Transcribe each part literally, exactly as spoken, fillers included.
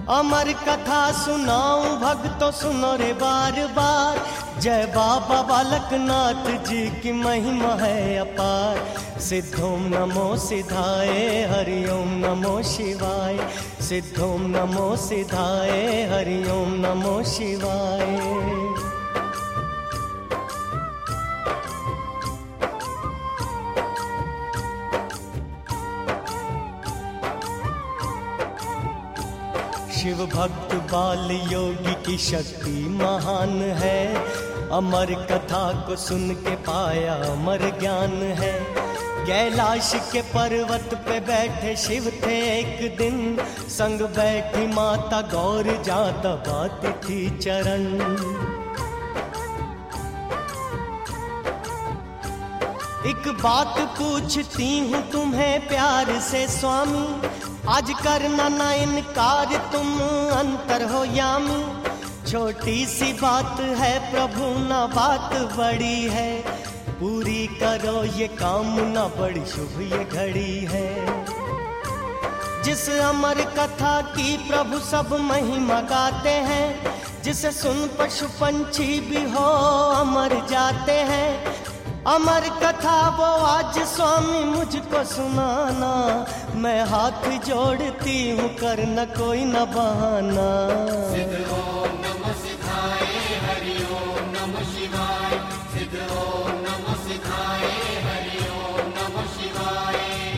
अमर कथा सुनाऊं भक्तों सुनो रे बार बार। जय बाबा बालकनाथ जी की महिमा है अपार। सिद्धोम नमो सिद्धाय हरिओम नमो शिवाय। सिद्धोम नमो सिद्धाय हरिओम नमो शिवाय। शिव भक्त बाल योगी की शक्ति महान है। अमर कथा को सुन के पाया अमर ज्ञान है। कैलाश के पर्वत पे बैठे शिव थे एक दिन। संग बैठी माता गौर जा दबाती थी चरण। एक बात पूछती हूँ तुम्हें प्यार से स्वामी। आज करना ना इनकार तुम अंतर हो यामी। छोटी सी बात है प्रभु ना बात बड़ी है। पूरी करो ये काम ना बड़ी शुभ ये घड़ी है। जिस अमर कथा की प्रभु सब महिमा गाते हैं। जिसे सुन पशु पंछी भी हो अमर जाते हैं। अमर कथा वो आज स्वामी मुझको सुनाना। मैं हाथ जोड़ती हूँ कर न कोई न बहाना। सिद्ध ओम नमो सिद्धाय हरि ओम नमो शिवाय। सिद्ध ओम नमो सिद्धाय हरि ओम नमो शिवाय।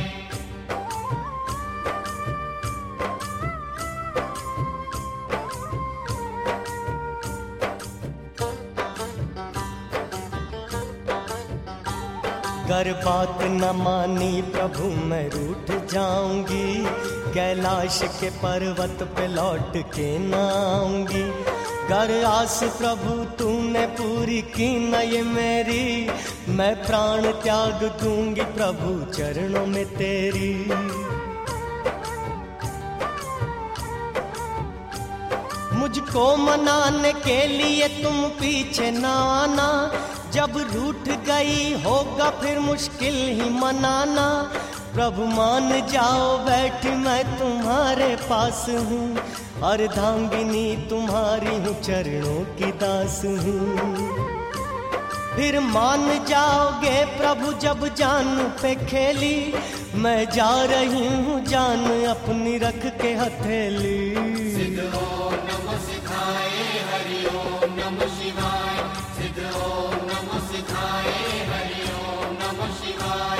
अगर बात न मानी प्रभु मैं रूठ जाऊंगी। कैलाश के पर्वत पे लौट के न आऊंगी। कर आस प्रभु तूने पूरी की न ये मेरी। मैं प्राण त्याग दूंगी प्रभु चरणों में तेरी। मुझको मनाने के लिए तुम पीछे न आना। जब रूठ गई होगा फिर मुश्किल ही मनाना। प्रभु मान जाओ बैठ मैं तुम्हारे पास हूँ। अर्धांगिनी तुम्हारी हूँ चरणों की दास हूँ। फिर मान जाओगे प्रभु जब जान पे खेली। मैं जा रही हूँ जान अपनी रख के हथेली। सिद्ध ओम नमो सिद्धाय हरि ओम नमो शिवाय। सिद्ध ओम नमो सिद्धाय हरि ओम नमो शिवाय।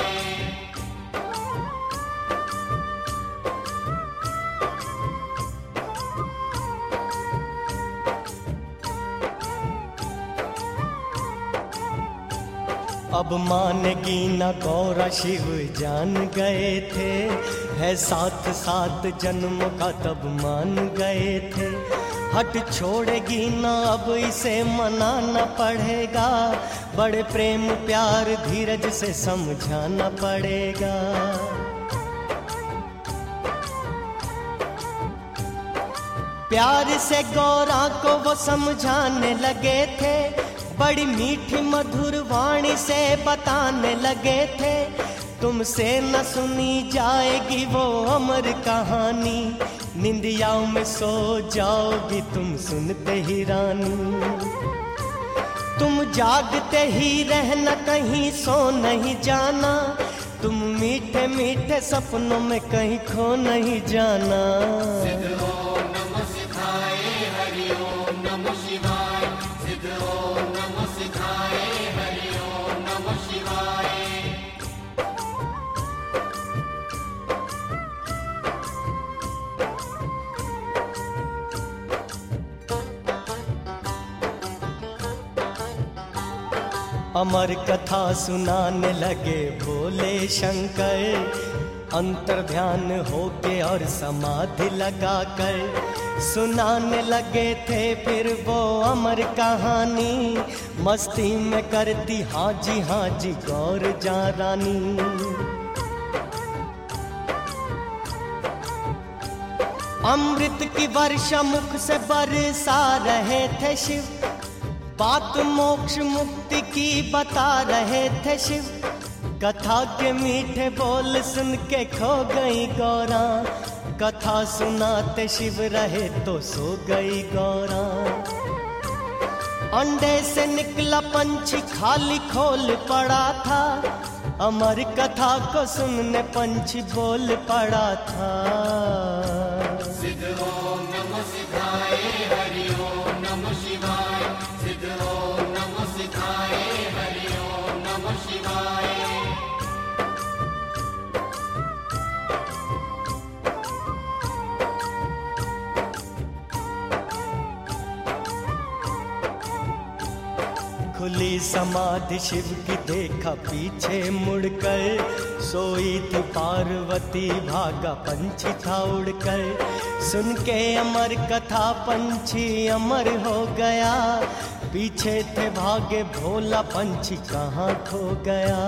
अब मानेगी न गौरा शिव जान गए थे। है साथ साथ जन्म का तब मान गए थे। हट छोड़ेगी न अब इसे मनाना पड़ेगा। बड़े प्रेम प्यार धीरज से समझाना पड़ेगा। प्यार से गौरा को वो समझाने लगे थे। बड़ी मीठी मधुर वाणी से बताने लगे थे। तुमसे न सुनी जाएगी वो अमर कहानी। निंदियाओं में सो जाओगी तुम सुनते ही रानी। तुम जागते ही रहना कहीं सो नहीं जाना। तुम मीठे मीठे सपनों में कहीं खो नहीं जाना। सिद्ध ओम नमो सिद्धाय हरि ओम नमो शिवाय। सिद्ध ओम नमो सिद्धाय हरि ओम नमो शिवाय। अमर कथा सुनाने लगे भोले शंकर। अंतर ध्यान होके और समाधि लगाकर सुनाने लगे थे फिर वो अमर कहानी। मस्ती में करती हाँ जी हाँ जी गौर जा रानी। अमृत की वर्षा मुख से बरसा रहे थे शिव। बात मोक्ष मुक्ति की बता रहे थे शिव। कथा के मीठे बोल सुन के खो गई गौरा। कथा सुनाते शिव रहे तो सो गई गौरा। अंडे से निकला पंछी खाली खोल पड़ा था, अमर कथा को सुनने पंछी बोल पड़ा था। सिद्ध ओम नमो सिद्धाय हरि ओम नमो शिवाय। सिद्ध ओम नमो सिद्धाय हरि ओम नमो शिवाय। खुली समाधि शिव की देखा पीछे मुड़कर, सोई थी पार्वती भागा पंछी था उड़कर। सुन के अमर कथा पंछी अमर हो गया, पीछे थे भागे भोला पंछी कहाँ खो गया।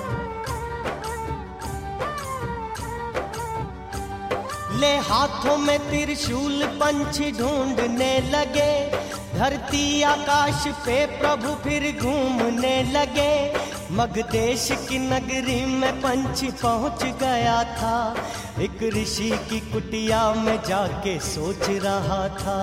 ले हाथों में त्रिशूल पंछी ढूंढने लगे, धरती आकाश पे प्रभु फिर घूमने लगे। मगधेश की नगरी में पंछी पहुंच गया था, एक ऋषि की कुटिया में जाके सोच रहा था।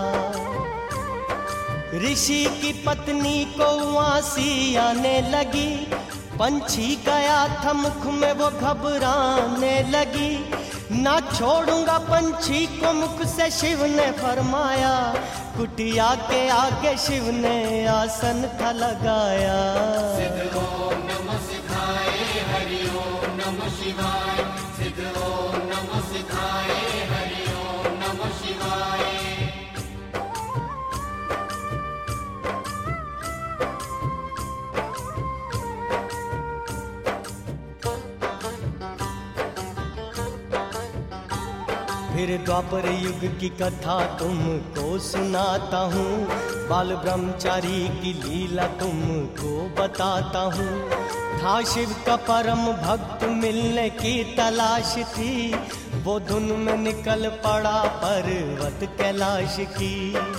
ऋषि की पत्नी को उआसी आने लगी, पंछी गया था मुख में वो घबराने लगी। ना छोड़ूंगा पंछी को मुख से शिव ने फरमाया, कुटिया के आगे शिव ने आसन था लगाया। सिद्ध ओम नमो सिद्धाय हरि ओम नमो शिवाय। सिद्ध ओम नमो सिद्धाय हरि ओम नमो शिवाय। फिर द्वापर युग की कथा तुमको सुनाता हूँ, बाल ब्रह्मचारी की लीला तुमको बताता हूँ। था शिव का परम भक्त मिलने की तलाश थी, वो धुन में निकल पड़ा पर्वत कैलाश की।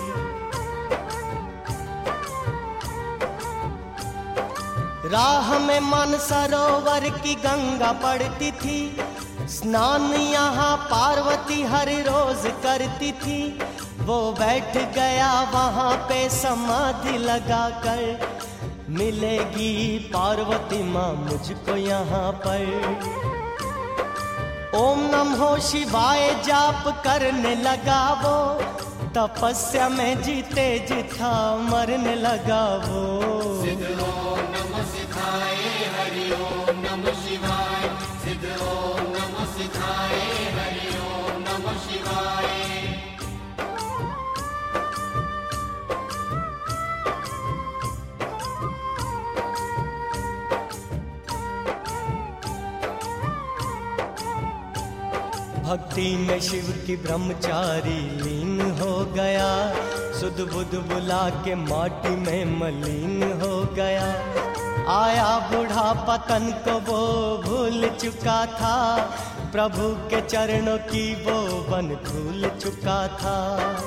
राह में मानसरोवर की गंगा पड़ती थी, स्नान यहाँ पार्वती हर रोज करती थी। वो बैठ गया वहाँ पे समाधि लगा कर, मिलेगी पार्वती माँ मुझको यहाँ पर। ओम नमो शिवाय जाप करने लगा वो, तपस्या में जीते जिथा मरने लगा वो। सिद्ध ओम नमो सिद्धाय हरि ओम नमो शिवाय। सिद्ध ओम नमो सिद्धाय हरि ओम नमो शिवाय। भक्ति में शिव की ब्रह्मचारी लीन हो गया, सुध बुध बुला के माटी में मलिन हो गया। आया बूढ़ा पतन को वो भूल चुका था, प्रभु के चरणों की वो बन भूल चुका था।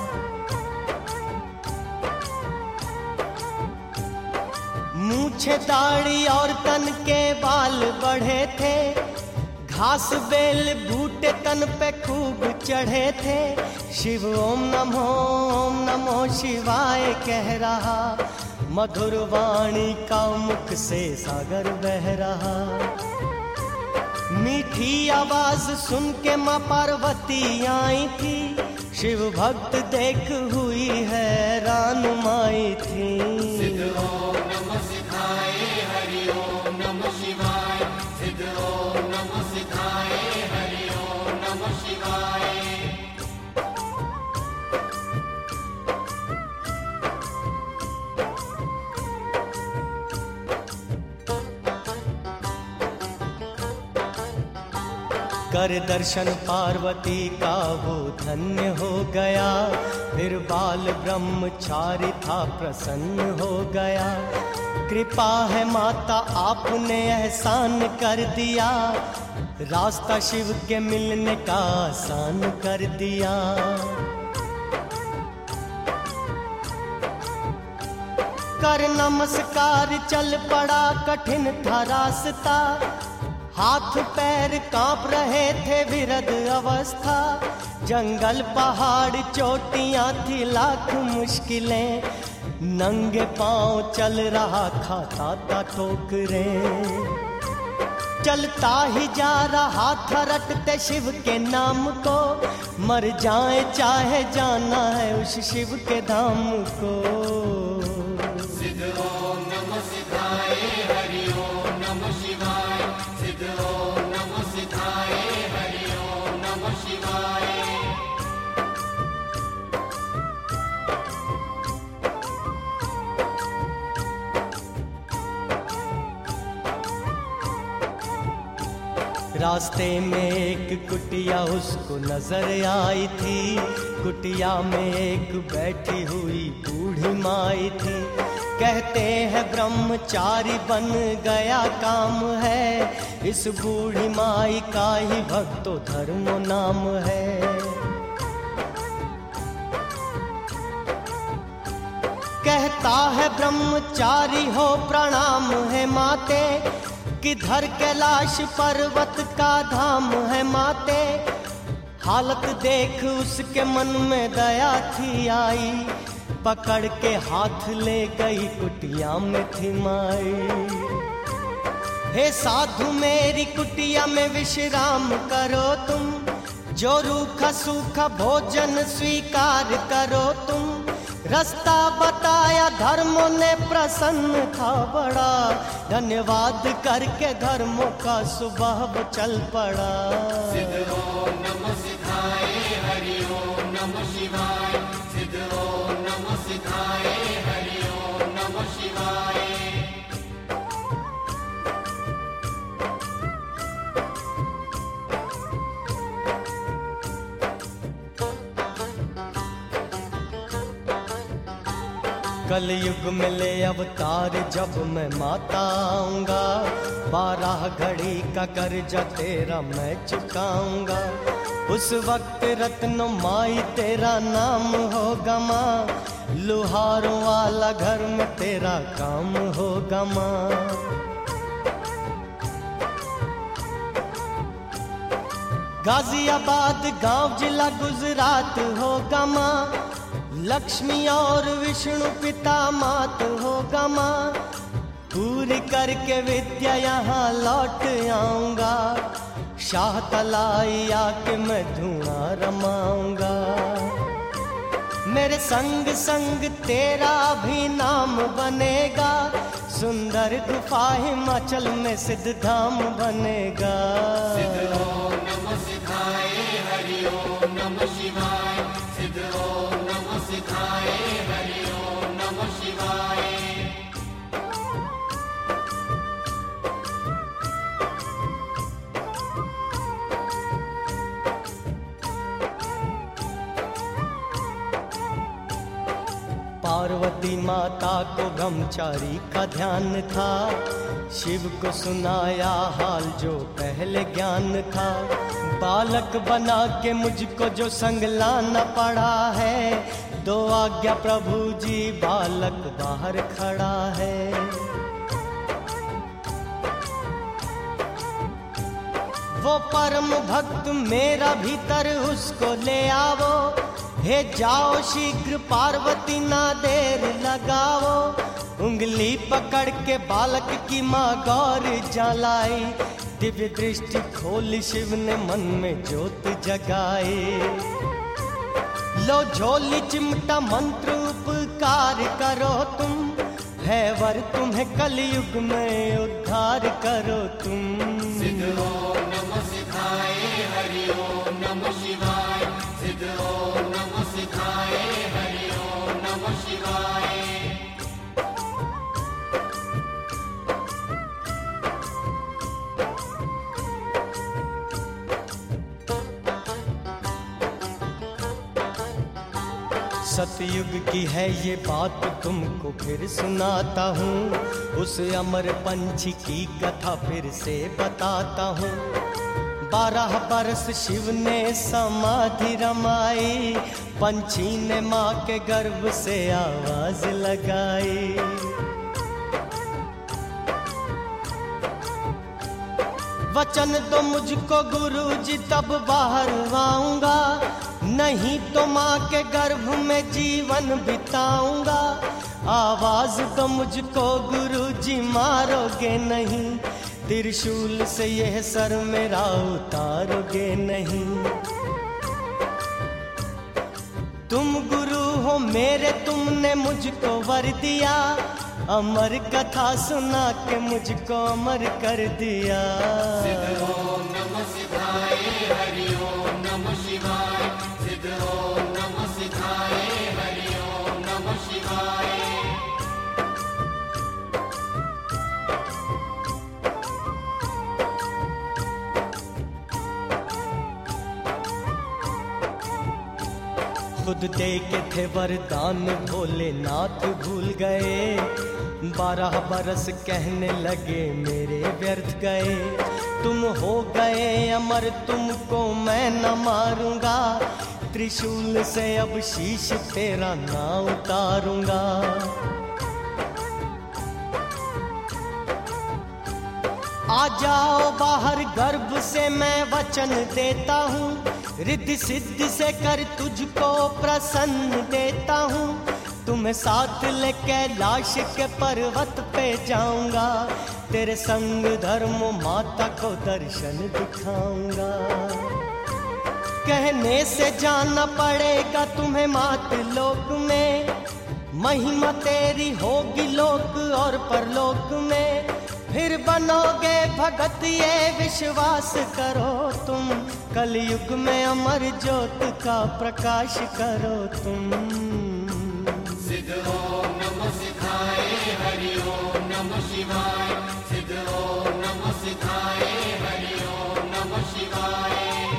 मूछे दाढ़ी और तन के बाल बढ़े थे, घास बेल बूटे तन पे खूब चढ़े थे। शिव ओम नमो ओम नमो शिवाय कह रहा, मधुर वाणी का मुख से सागर बह रहा। मीठी आवाज सुन के माँ पार्वती आई थी, शिव भक्त देख हुई हैरान माई थी। सिद्ध ओम नमो सिद्धाय हरि ओम नमो शिवाय। सिद्ध ओम नमो सिद्धाय हरि ओम नमो शिवाय। कर दर्शन पार्वती का वो धन्य हो गया, फिर बाल ब्रह्मचारी था प्रसन्न हो गया। कृपा है माता आपने एहसान कर दिया, रास्ता शिव के मिलने का आसान कर दिया। कर नमस्कार चल पड़ा, कठिन था रास्ता, हाथ पैर कांप रहे थे विरद अवस्था, जंगल पहाड़ चोटियां थी लाख मुश्किलें, नंगे पांव चल रहा खाता था ठोकरे। चलता ही जा रहा था रटते शिव के नाम को, मर जाए चाहे जाना है उस शिव के धाम को। सिद्ध ओम नमो सिद्धाय हरि ओम नमो शिवाय, सिद्ध ओम नमो सिद्धाय हरि ओम नमो शिवाय। रास्ते में एक कुटिया उसको नजर आई थी, कुटिया में एक बैठी हुई बूढ़ी माई थी। कहते हैं ब्रह्मचारी बन गया काम है, इस बूढ़ी माई का ही भक्तो धर्मो नाम है। कहता है ब्रह्मचारी हो प्रणाम है माते, किधर कैलाश पर्वत का धाम है माते। हालत देख उसके मन में दया थी आई, पकड़ के हाथ ले गई कुटिया में थी माई। हे साधु मेरी कुटिया में विश्राम करो तुम, जो रूखा सूखा भोजन स्वीकार करो तुम। रास्ता बताया धर्मों ने प्रसन्न था बड़ा, धन्यवाद करके धर्मों का सुबह चल पड़ा। सिद्ध ओम नमो सिद्धाय हरि ओम नमो शिवाय, सिद्ध ओम नमो सिद्धाय हरि ओम नमो शिवाय। कलयुग में ले अवतार जब मैं माता आऊंगा, बारह घड़ी का कर्जा तेरा मैं चुकाऊंगा। उस वक्त रत्न माई तेरा नाम होगा माँ, लुहारों वाला घर में तेरा काम होगा माँ। गाजियाबाद गांव जिला गुजरात होगा माँ, लक्ष्मी और विष्णु पिता मात होगा माँ। पूरी करके विद्या यहाँ लौट आऊंगा, शाह तलाई आके मैं धुआं रमाऊंगा। मेरे संग संग तेरा भी नाम बनेगा, सुंदर गुफा हिमाचल में सिद्ध धाम बनेगा। सिद्ध ओम नमो सिद्धाय हरि ओम नमो शिवाय, सिद्ध ओम नमो सिद्धाय हरि ओम नमो शिवाय। पार्वती माता को ब्रह्मचारी का ध्यान था, शिव को सुनाया हाल जो पहले ज्ञान था। बालक बना के मुझको जो संग लाना पड़ा है, दो आज्ञा प्रभु जी बालक बाहर खड़ा है। वो परम भक्त मेरा भीतर उसको ले आवो, हे जाओ शीघ्र पार्वती ना देर लगाओ। उंगली पकड़ के बालक की माँ गौर जलाई, दिव्य दृष्टि खोली शिव ने मन में ज्योत जगाई। लो झोली चिमटा मंत्र उपकार करो तुम, है वर तुम्हें कलयुग में उद्धार करो तुम। सिद्ध ओम नमो सिद्धाय हरि ओम नमो शिवाय, सिद्ध ओम नमो सिद्धाय हरि ओम नमो शिवाय। सतयुग की है ये बात तुमको फिर सुनाता हूँ, उस अमर पंछी की कथा फिर से बताता हूँ। बारह बरस शिव ने समाधि रमाई, पंछी ने माँ के गर्भ से आवाज लगाई। वचन दो मुझको गुरुजी तब बाहर आऊंगा, नहीं तो माँ के गर्भ में जीवन बिताऊंगा। आवाज दो मुझको गुरुजी मारोगे नहीं, त्रिशूल से यह सर मेरा उतारोगे नहीं। तुम गुरु हो मेरे, तुमने मुझको वर दिया, अमर कथा सुना के मुझको अमर कर दिया। सिद्ध ओम नमः सिद्धाय हरि ओम नमः शिवाय, सिद्ध ओम नमः सिद्धाय हरि ओम नमः शिवाय। खुद दे के थे वरदान भोलेनाथ भूल गए, बारह बरस कहने लगे मेरे व्यर्थ गए। तुम हो गए अमर, तुमको मैं न मारूंगा, त्रिशूल से अब शीश तेरा ना उतारूंगा। आ जाओ बाहर गर्भ से मैं वचन देता हूँ, रिद्धि सिद्धि से कर तुझको प्रसन्न देता हूँ। तुम्हें साथ ले कैलाश के पर्वत पे जाऊंगा, तेरे संग धर्म माता को दर्शन दिखाऊंगा। कहने से जाना पड़ेगा तुम्हें मात लोक में, महिमा तेरी होगी लोक और परलोक में। फिर बनोगे भगत ये विश्वास करो तुम, कलयुग में अमर ज्योत का प्रकाश करो तुम। सिद्ध ओम नमः सिद्धाय हरि ओम नमः शिवाय, सिद्ध ओम नमः सिद्धाय हरि ओम नमः शिवाय।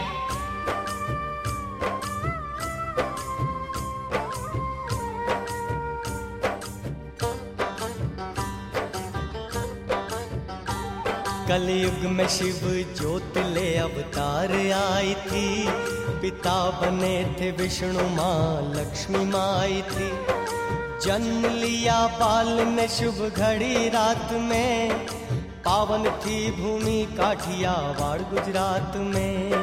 कलयुग में शिव ज्योत ले अवतार आई थी, पिता बने थे विष्णु, माँ लक्ष्मी माँ आई थी। जन्म लिया बाल ने शुभ घड़ी रात में, पावन थी भूमि काठियावाड़ गुजरात में।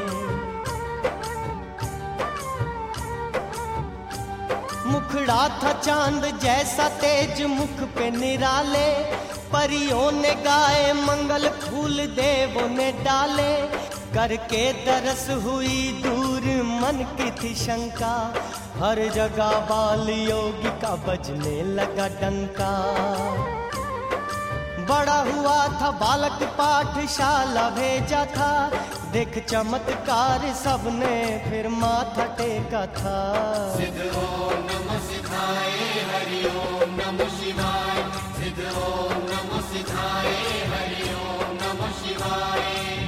मुखड़ा था चांद जैसा तेज मुख पे निराले, परियों ने गाए मंगल फूल देवों ने डाले। करके दरस हुई दूर मन की थी शंका, हर जगह बाल योगी का बजने लगा डंका। बड़ा हुआ था बालक पाठशाला भेजा था, देख चमत्कार सबने फिर माथा टेका था। सिद्ध ओम नमः सिद्धाय हरि ओम नमः शिवाय, सिद्ध ओम नमः सिद्धाय हरि ओम नमः शिवाय।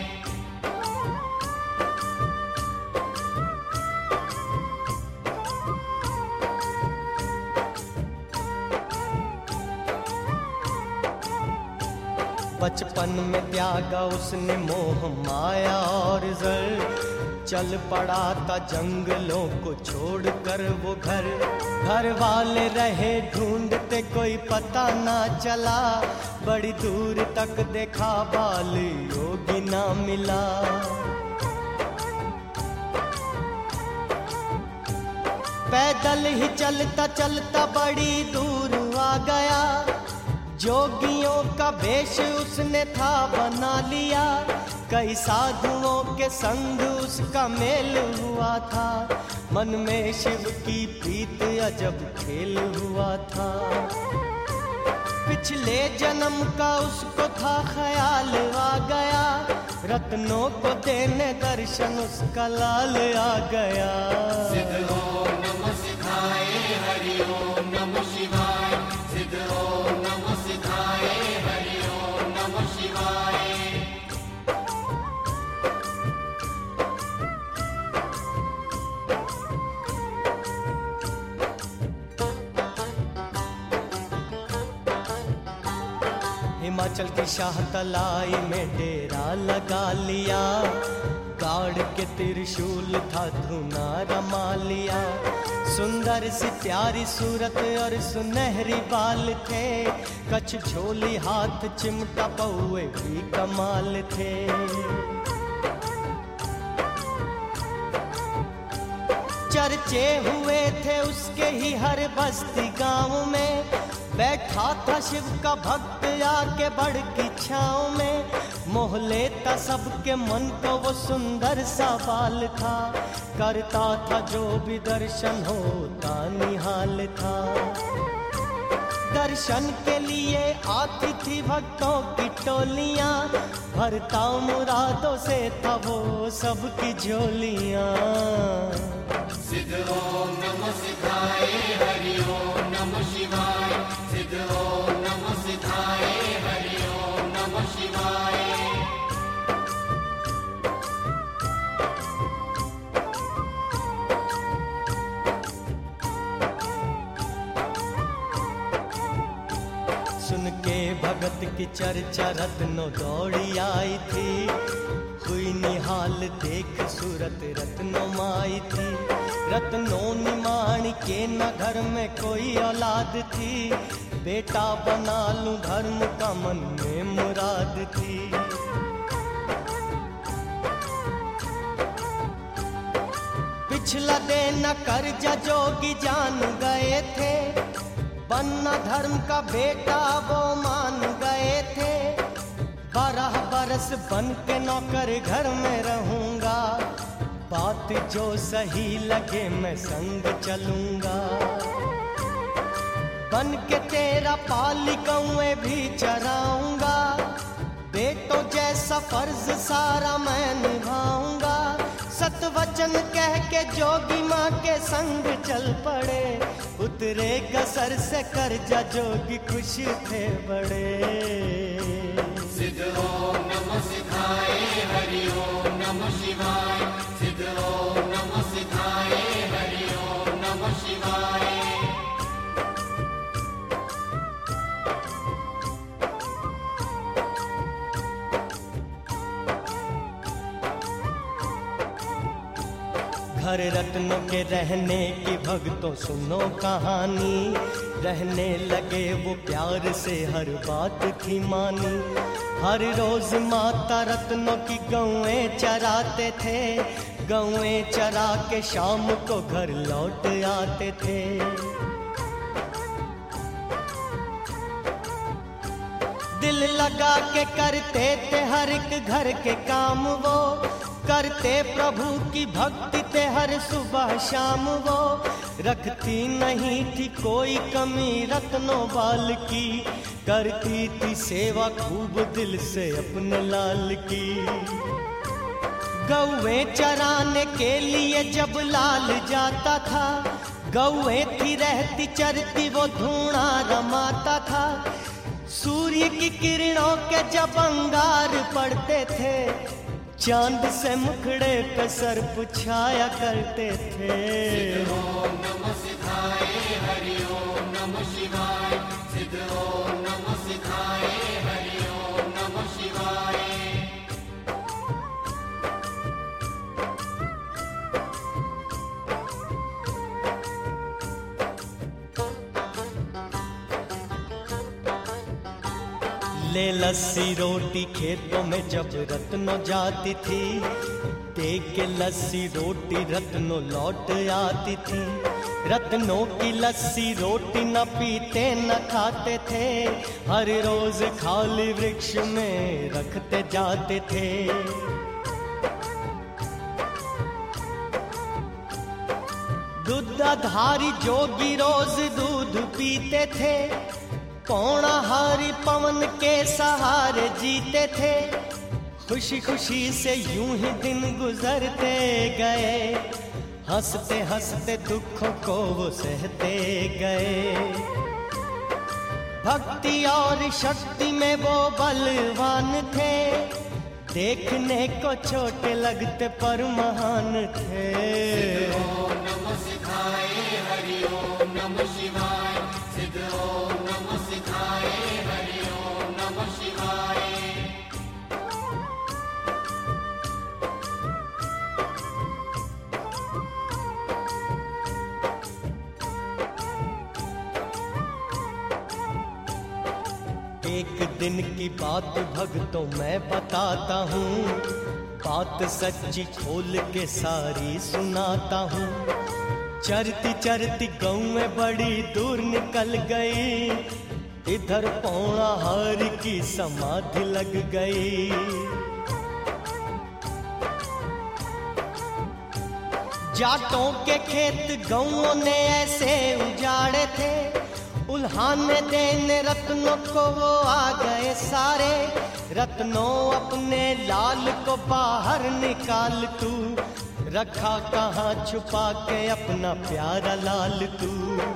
बचपन में त्यागा उसने मोह माया और जर, चल पड़ा था जंगलों को छोड़कर वो घर। घर वाले रहे ढूंढते कोई पता ना चला, बड़ी दूर तक देखा बाल योगी ना मिला। पैदल ही चलता चलता बड़ी दूर आ गया, जोगियों का वेश उसने था बना लिया। कई साधुओं के संग उसका मेल हुआ था, मन में शिव की प्रीत अजब खेल हुआ था। पिछले जन्म का उसको था ख्याल आ गया, रत्नों को देने दर्शन उसका लाल आ गया। सिद्ध ओम नमः सिद्धाय हरि ओम नमः शिवाय, सिद्ध ओम नमः सिद्धाय हरि ओम नमः शिवाय। हिमाचल की शाह तलाई में डेरा लगा लिया, गाड़ के त्रिशूल था धुना रमा लिया। सुंदर सी प्यारी सूरत और सुनहरी बाल थे, कछ झोली हाथ चिमटा पौए भी कमाल थे। चर्चे हुए थे उसके ही हर बस्ती गांव में, बैठा था शिव का भक्त आके बड़ की छाँव में। मोह लेता सबके मन को वो सुंदर सा बाल था, करता था जो भी दर्शन होता निहाल था। दर्शन के लिए आती थी भक्तों की टोलियां, भरता मुरादों से था वो सबकी झोलियां। सिद्ध ओम नमो सिद्धाय हरि ओम नमो शिवाय। सिद्ध ओम नमो सिद्धाय हरि ओम नमो शिवाय। सुन के भगत की चर्चा रत्नों दौड़ी आई थी, हुई निहाल देख सूरत रत्नों माई थी। रत्नों निमाण के न घर में कोई औलाद थी, बेटा बना लूं धर्म का मन में मुराद थी। पिछला देना कर्जा जोगी जान गए थे, बनना धर्म का बेटा वो मान गए थे। बारह बरस बन के नौकर घर में रहूंगा, बात जो सही लगे मैं संग चलूंगा। बन के तेरा पाली कौए भी चराऊंगा, बेटों जैसा फर्ज सारा मैं निभाऊंगा। सत वचन कह के जोगी माँ के संग चल पड़े, उतरेगा सर से कर्जा जोगी खुश थे बड़े। सिद्ध ओम नमो सिद्धाय हरि ओम नमो शिवाय। सिद्ध ओम नमो सिद्धाय हरि ओम नमो शिवाय। घर रत्नों के रहने की भक्तों सुनो कहानी, रहने लगे वो प्यार से हर बात थी मानी। हर रोज माता रत्नों की गौएं चराते थे, गौएं चरा के शाम को घर लौट आते थे। दिल लगा के करते थे हर एक घर के काम वो, करते प्रभु की भक्ति थे हर सुबह शाम वो। रखती नहीं थी कोई कमी रत्नों बाल की, करती थी सेवा खूब दिल से अपने लाल की। गौएं चराने के लिए जब लाल जाता था, गौएं थी रहती चरती वो धूणा रमाता था। सूर्य की किरणों के जब अंगार पड़ते थे, चांद से मुखड़े पे सर्प छाया करते थे। सिद्ध ओम नमो सिद्धाय हरि ओम नमो शिवाय। सिद्ध ओम नमो सिद्धाय हरि ओम नमो शिवाय। ले लस्सी रोटी खेतों में जब रत्नों जाती थी, दे के लस्सी रोटी रत्नों लौट आती थी। रत्नों की लस्सी रोटी न पीते न खाते थे, हर रोज खाली वृक्ष में रखते जाते थे। दूधाधारी जोगी रोज दूध पीते थे, पौना हारी पवन के सहारे जीते थे। खुशी खुशी से यूं ही दिन गुजरते गए, हंसते हंसते दुखों को वो सहते गए। भक्ति और शक्ति में वो बलवान थे, देखने को छोटे लगते पर महान थे। सिद्ध ओम नमो सिद्धाय हरि ओम नमो शिवाय। सिद्ध ओम नमो सिद्धाय हरि ओम नमो शिवाय। एक दिन की बात भक्तों मैं बताता हूँ, बात सच्ची खोल के सारी सुनाता हूँ। चरती चरती गऊ में बड़ी दूर निकल गई, इधर पौड़ा हार की समाधि लग गई। जाटों के खेत गऊओं ने ऐसे उजाड़े थे, उल्हाने देने रत्नों को वो आ गए सारे। रत्नों अपने लाल को बाहर निकाल तू, रखा कहाँ छुपा के अपना प्यारा लाल तू।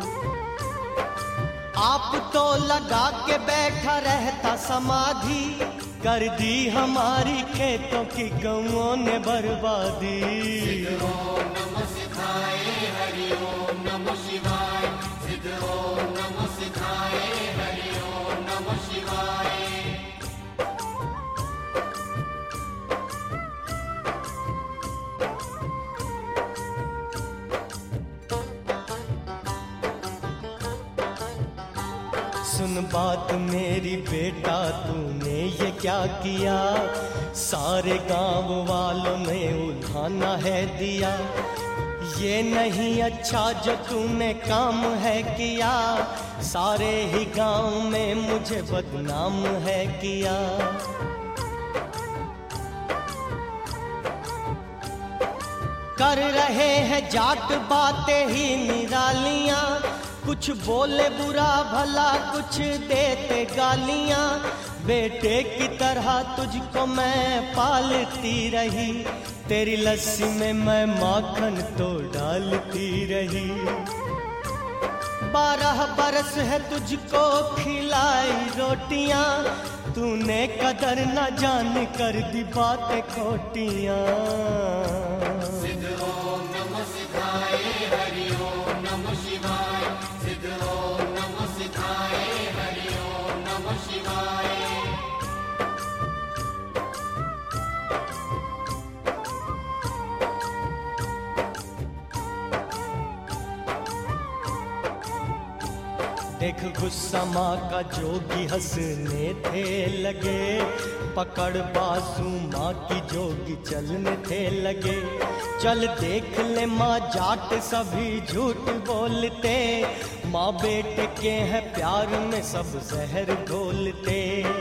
आप तो लगा के बैठा रहता समाधि, कर दी हमारी खेतों की गऊओं ने बर्बादी। सिद्ध ओम नमो सिद्धाय, हरि ओम नमो शिवाय। सिद्ध ओम नमो सिद्धाय, हरि ओम नमो शिवाय। सुन बात मेरी बेटा, तूने ये क्या किया, सारे गांव वालों ने उल्हाना है दिया। ये नहीं अच्छा जो तूने काम है किया, सारे ही गांव में मुझे बदनाम है किया। कर रहे हैं जाट बातें ही निरालियां, कुछ बोले बुरा भला कुछ देते गालियां। बेटे की तरह तुझको मैं पालती रही, तेरी लस्सी में मैं माखन तो डालती रही। बारह बरस है तुझको खिलाई रोटियां, तूने कदर न जान कर दी बातें खोटियां। सिद्ध ओम नमो सिद्धाय, हरि ओम नमो शिवाय। सिद्ध ओम नमो सिद्धाय, हरि ओम नमो शिवाय। देख गुस्सा माँ का जोगी हंसने थे लगे, पकड़ बासु माँ की जोगी चलने थे लगे। चल देख ले माँ जाट सभी झूठ बोलते, माँ बेटे के हैं प्यार में सब जहर घोलते।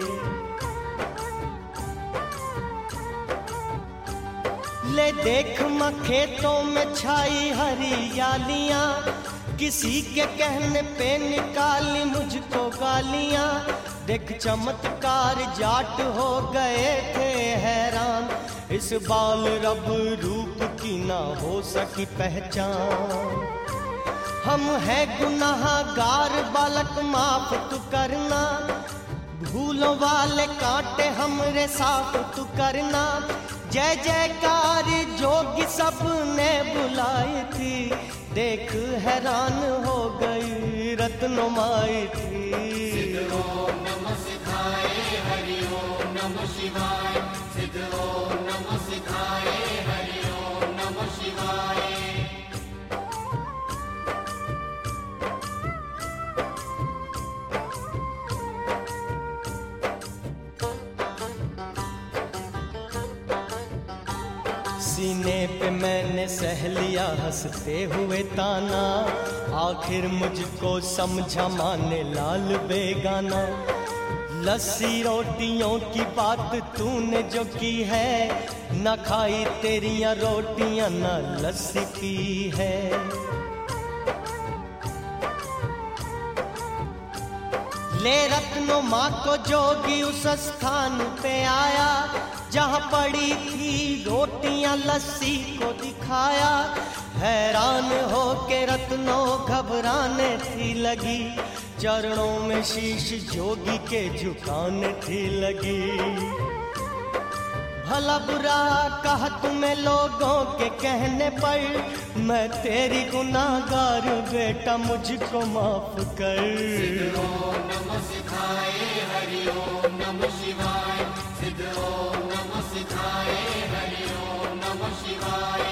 ले देख माँ खेतों में छाई हरियालियां, किसी के कहने पे निकाली मुझको गालियां। देख चमत्कार जाट हो गए थे हैरान, इस बाल रब रूप की ना हो सकी पहचान। हम है गुनाहगार बालक माफ तू करना, भूलों वाले कांटे हमरे साफ तू करना। जय जयकार जोगी सब ने बुलाई थी, देख हैरान हो गई रत्नो माई थी। सिद्ध ओम नमो सिद्धाय, हरि ओम नमो शिवाय। सिद्ध ओम नमो सिद्धाय, हरि ओम नमो शिवाय। सीने पे मैंने सह लिया हंसते हुए ताना, आखिर मुझको समझा माने लाल बेगाना। लस्सी रोटियों की बात तूने जो की है, न खाई तेरियां रोटियां न लस्सी पी है। ले रत्नो माँ को जोगी उस स्थान पे आया, जहाँ पड़ी थी रोटियां लस्सी को दिखाया। हैरान हो के रत्नों घबराने थी लगी, चरणों में शीश जोगी के झुकाने थी लगी। भला बुरा कहा तुम्हें लोगों के कहने पर, मैं तेरी गुनाहगार बेटा मुझको माफ कर। सिद्ध ओम नमो सिद्धाय, हरि ओम नमो शिवाय। सिद्ध ओम नमो सिद्धाय, हरि ओम नमो शिवाय।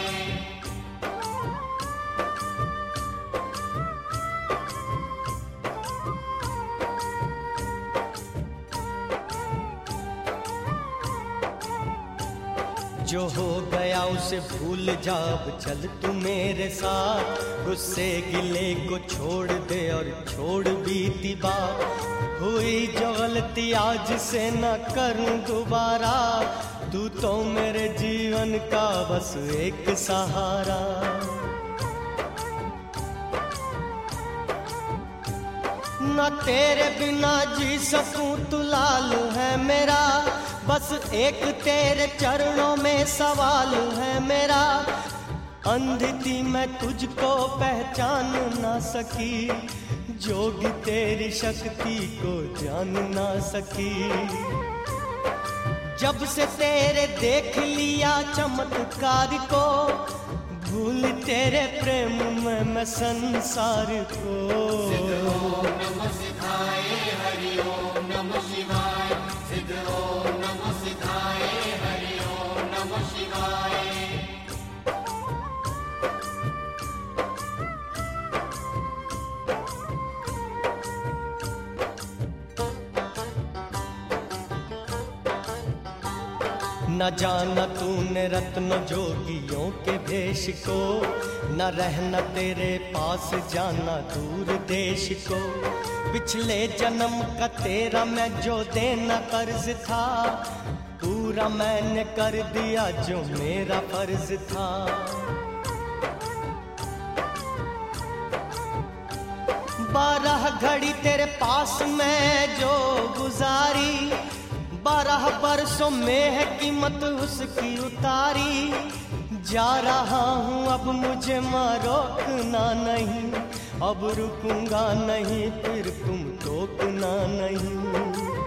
जो हो गया उसे भूल जा, अब चल तू मेरे साथ। गुस्से गिले को छोड़ दे और छोड़ बीती बात। हुई जो गलती आज से न करूं दोबारा, तू तो मेरे जीवन का बस एक सहारा। न तेरे बिना जी सकूं तू लाल है मेरा, बस एक तेरे चरणों में सवाल है मेरा। अंधी थी मैं तुझको पहचान ना सकी, जोगी तेरी शक्ति को जान ना सकी। जब से तेरे देख लिया चमत्कार को, भूल तेरे प्रेम में मैं संसार को। सिद्ध ओम नमः सिद्धाय हरि ओम नमः शिवाय। सिद्ध ओम नमः सिद्धाय हरि ओम नमः शिवाय। न जाना तूने रत्न जोगियों के भेष को, न रहना तेरे पास जाना दूर देश को। पिछले जन्म का तेरा मैं जो देना कर्ज था, पूरा मैंने कर दिया जो मेरा फर्ज था। बारह घड़ी तेरे पास मैं जो गुजारी, बारह बरसों में है कीमत उसकी उतारी। जा रहा हूँ अब मुझे रोकना नहीं, अब रुकूंगा नहीं फिर तुम टोकना नहीं।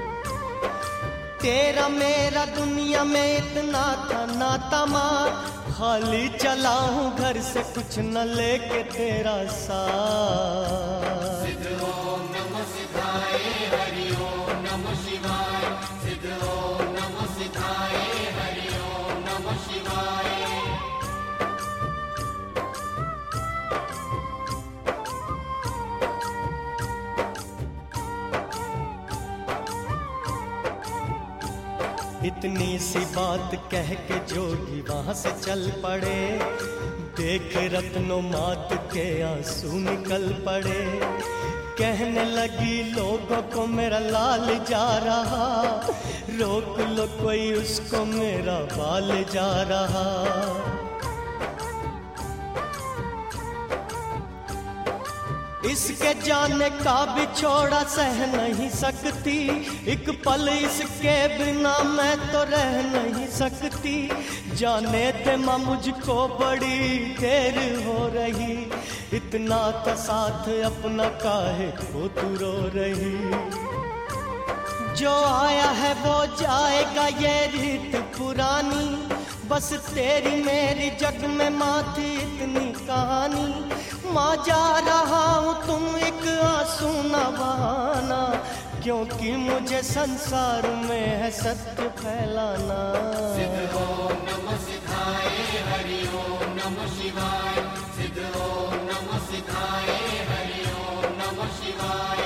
तेरा मेरा दुनिया में इतना था नाता माँ, खाली चला हूँ घर से कुछ न लेके तेरा साथ। सिद्ध ओम नमः सिद्धाय हरि ओम नमः शिवाय। सिद्ध ओम नमः सिद्धाय हरि ओम नमः शिवाय। इतनी सी बात कह के जोगी वहां से चल पड़े, देख रत्नों मात के आंसू निकल पड़े। कहने लगी लोगों को मेरा लाल जा रहा, रोक लो कोई उसको मेरा बाल जा रहा। इसके जाने का बिछोड़ा सह नहीं सकती, एक पल इसके बिना मैं तो रह नहीं सकती। जाने दे माँ मुझको बड़ी देर हो रही, इतना था साथ अपना काहे को तू रो रही। जो आया है वो जाएगा ये रीत पुरानी, बस तेरी मेरी जग में माँ थी इतनी कहानी। माँ जा रहा हूँ तुम एक आंसू न बहाना, क्योंकि मुझे संसार में है सत्य फैलाना। सिद्ध ओम नमः सिद्धाय हरि ओम नमः शिवाय। सिद्ध ओम नमः सिद्धाय हरि ओम नमः शिवाय।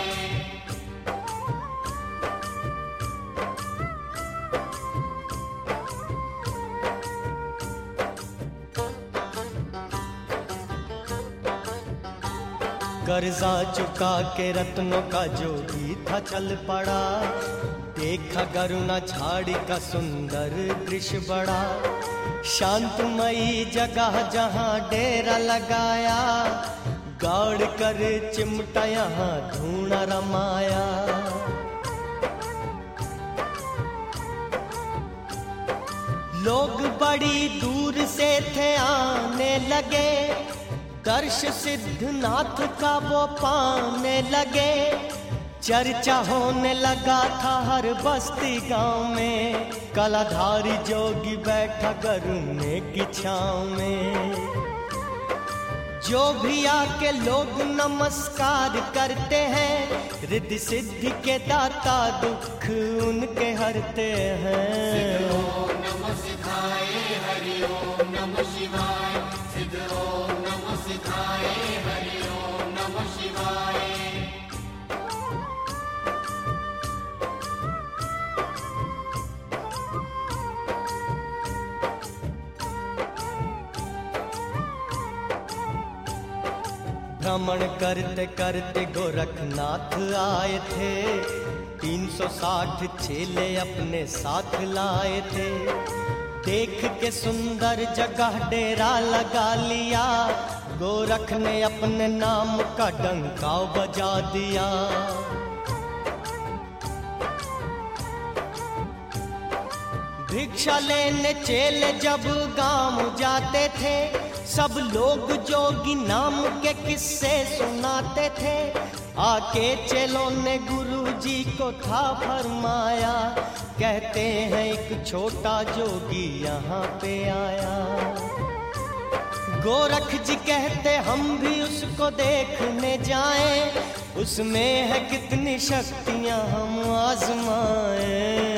कर्जा चुका के रत्नों का जोगी था चल पड़ा, देखा करुणा झाड़ी का सुंदर दृश्य बड़ा। शांतमयी जगह जहाँ डेरा लगाया, गाड़ कर चिमटा यहाँ धूना रमाया। लोग बड़ी दूर से थे आने लगे, दर्श सिद्धनाथ का वो पाने लगे। चर्चा होने लगा था हर बस्ती गांव में, कलाधारी जोगी बैठा गरुने की छांव में। जो भी आके लोग नमस्कार करते हैं, रिद्धि सिद्धि के दाता दुख उनके हरते हैं। सिद्ध ओम नमः सिद्धाय हरि ओम नमः शिवाय। सिद्ध ओम नमः सिद्धाय हरि ओम नमः शिवाय। भ्रमण करते करते गोरखनाथ आए थे, तीन सौ साठ चेले अपने साथ लाए थे। देख के सुंदर जगह डेरा लगा लिया, गोरख ने अपने नाम का डंका बजा दिया। भिक्षा लेने चेले जब गांव जाते थे, सब लोग जोगी नाम के किस्से सुनाते थे। आके चेलों ने गुरुजी को था फरमाया, कहते हैं एक छोटा जोगी यहाँ पे आया। गोरख जी कहते हम भी उसको देखने जाएं, उसमें है कितनी शक्तियाँ हम आजमाएं।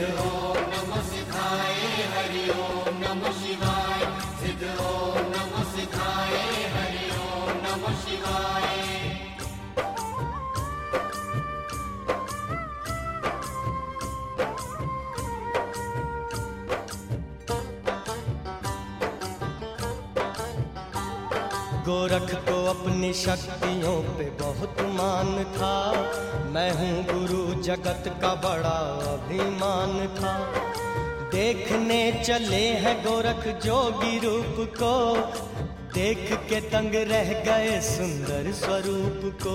गोरख को अपनी शक्तियों पे बहुत मान था, मैं हूँ गुरु जगत का बड़ा अभिमान था। देखने चले हैं गोरख जोगी रूप को, देख के दंग रह गए सुंदर स्वरूप को।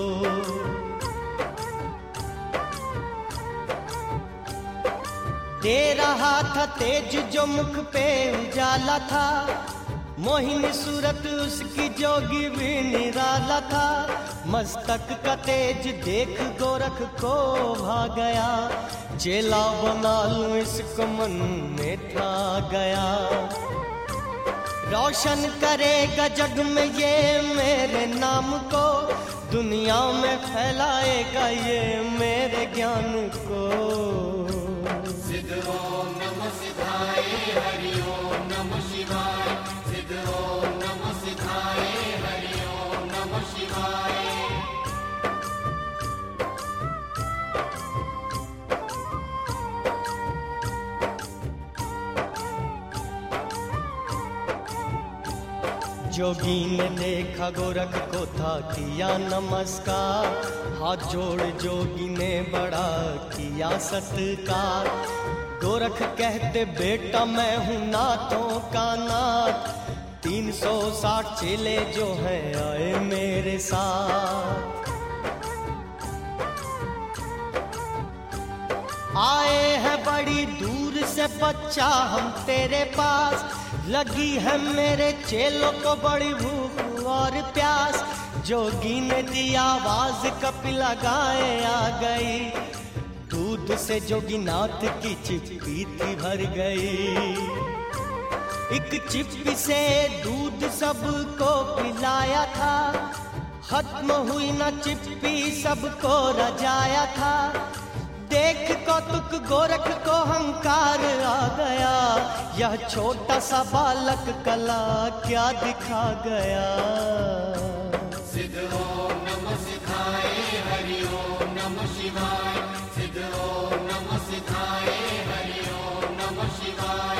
दे रहा था तेज जो मुख पे उजाला था, मोहिनी सूरत उसकी जोगी भी निराला था। मस्तक का तेज देख गोरख को भा गया, चेला बना लूं इसको मन में था गया। रोशन करेगा जग में ये मेरे नाम को, दुनिया में फैलाएगा ये मेरे ज्ञान को। सिद्ध ओम नमः सिद्धाय हरि ओम नमः शिवाय, सिद्ध ओम नमः सिद्धाय हरि ओम नमः शिवाय। जोगी ने देखा गोरख को था किया नमस्कार, हाथ जोड़ जोगी ने बड़ा किया सत्कार। गोरख कहते बेटा मैं हूँ नाथों का नाथ, तीन सौ साठ चेले जो हैं आए मेरे साथ। आए हैं बड़ी दूर से बच्चा हम तेरे पास, लगी है मेरे चेलों को बड़ी भूख और प्यास। जोगी ने दी आवाज कपिला गाय आ गई, दूध से जोगीनाथ की चिप्पी थी भर गई। एक चिप्पी से दूध सबको पिलाया था, खत्म हुई ना चिप्पी सबको रजाया था। देख कौतुक गोरख को हंकार आ गया, यह छोटा सा बालक कला क्या दिखा गया। सिद्ध ओम नमः सिद्धाय हरि ओम नमः शिवाय, सिद्ध ओम नमः सिद्धाय हरि ओम नमः शिवाय।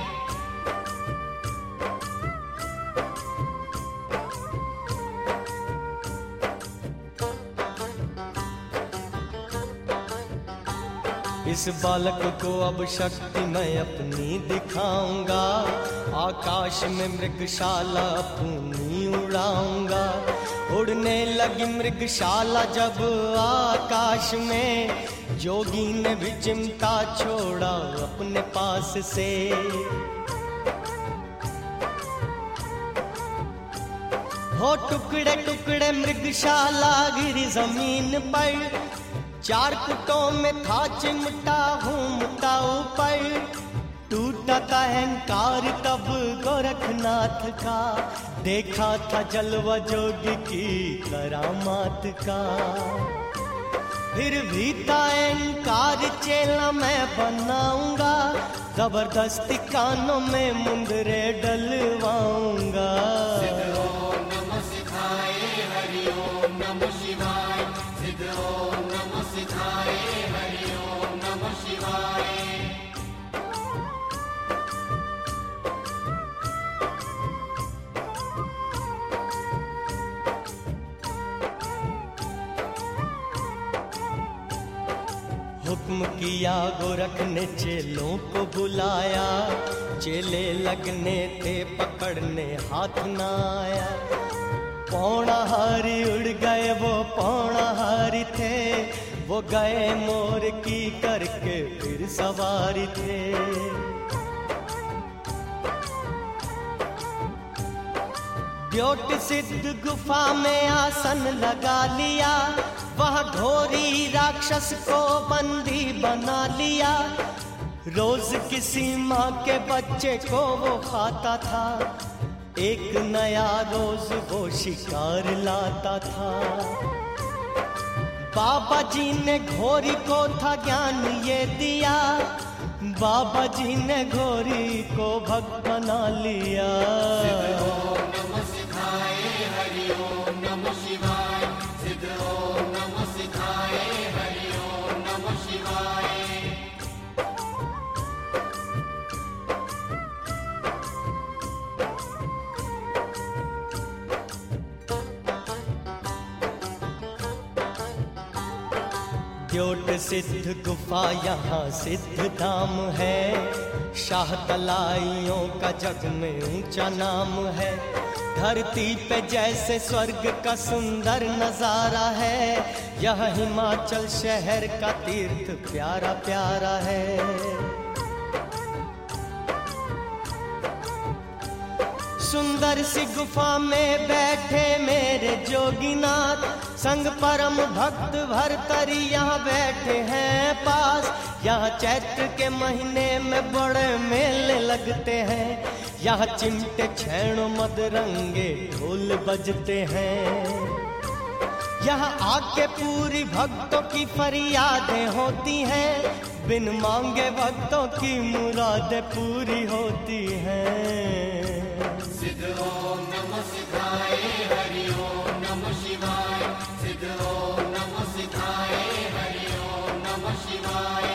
इस बालक को अब शक्ति मैं अपनी दिखाऊंगा, आकाश में मृगशाला अपनी उड़ाऊंगा। उड़ने लगी मृगशाला जब आकाश में, जोगी ने भी चिमटा छोड़ा अपने पास से। हो टुकड़े टुकड़े मृगशाला गिरी जमीन पर, चार कुटों में था चिमटा घूमता ऊपर। टूटा था अहंकार तब गोरखनाथ का, देखा था जलवा जोगी की करामात का। फिर भी था अहंकार चेला मैं बनाऊंगा, जबरदस्ती कानों में मुंदरे डलवाऊंगा। सिद्ध ओम नमः सिद्धाय हरि ओम नमः शिवाय, सिद्ध ओम नमः सिद्धाय हरि ओम नमः शिवाय। हुक्म किया गोरख ने चेलों को बुलाया, चेले लगने थे पकड़ने हाथ न आया। पौड़ाहारी उड़ गए वो पौड़ाहारी थे, वो गए मोर की करके फिर सवारी थे। द्योट सिद्ध गुफा में आसन लगा लिया, वह घोरी राक्षस को बंदी बना लिया। रोज किसी माँ के बच्चे को वो खाता था, एक नया रोज वो शिकार लाता था। बाबा जी ने घोरी को था ज्ञान ये दिया, बाबा जी ने घोरी को भक्त बना लिया। ओम नमः सिद्धाय हरि ओम नमः शिवाय, सिद्ध ओम नमः सिद्धाय हरि ओम नमः शिवाय। द्योट सिद्ध गुफा यहाँ सिद्ध धाम है, शाह तलाइयों का जग में ऊंचा नाम है। धरती पे जैसे स्वर्ग का सुंदर नजारा है, यह हिमाचल शहर का तीर्थ प्यारा प्यारा है। सुंदर सी गुफा में बैठे मेरे जोगीनाथ, संग परम भक्त भरतरी यहाँ बैठे हैं पास। यहाँ चैत्र के महीने में बड़े मेले लगते हैं, यहाँ चिमटे छैणों मदरंगे ढोल बजते हैं। यहाँ आके पूरी भक्तों की फरियादें होती हैं, बिन मांगे भक्तों की मुरादें पूरी होती हैं। सिद्ध ओम नमः सिद्धाय हरि ओम नमः शिवाय, सिद्ध ओम नमः सिद्धाय हरि ओम नमः शिवाय।